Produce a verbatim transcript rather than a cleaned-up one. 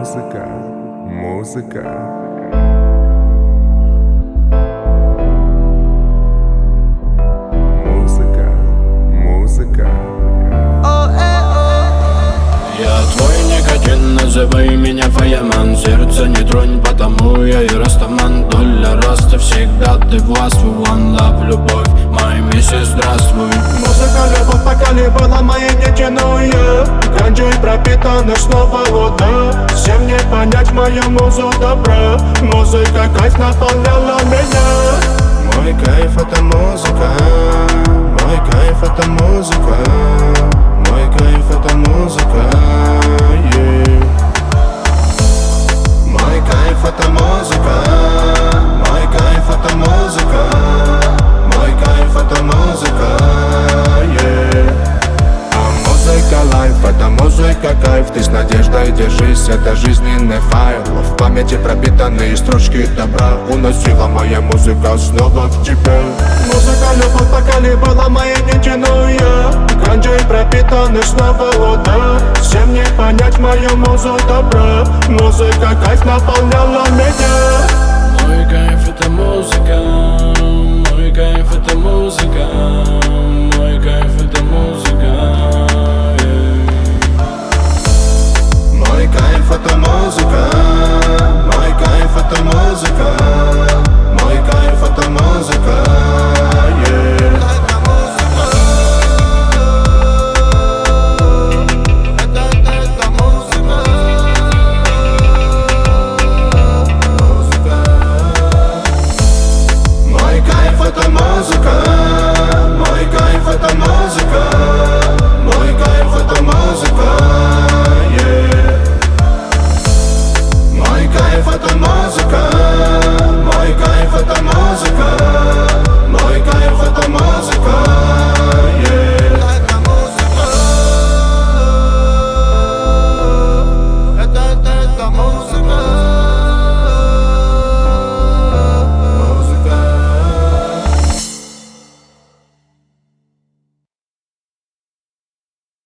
Музыка, музыка. Музыка, музыка. Я твой никотин, называй меня фаяман. Сердце не тронь, потому я и растаман. Доля роста всегда ты властвуй. One love, любовь, моя миссия, здравствуй. Музыка, любовь, пока не была моей нечаянной. Ганджой пропитана снова вода. Всем не понять мою музу добра. Музыка, кайф наполняла меня. Мой кайф это музыка. Мой кайф это музыка. Мой кайф это музыка, yeah. Мой кайф это музыка. Мой кайф это музыка. Мой кайф это музыка, yeah. А музыка лайф, это музыка кайф. Ты с надеждой держись, это жизненный файл. В памяти пропитанные строчки добра. Уносила моя музыка снова к тебе. Музыка, любовь, пока не была моей нечаянной. Ганджой пропитаны снова вода. Всем не понять мою музу добра. Музыка, кайф наполняла меня. Мой кайф это музыка.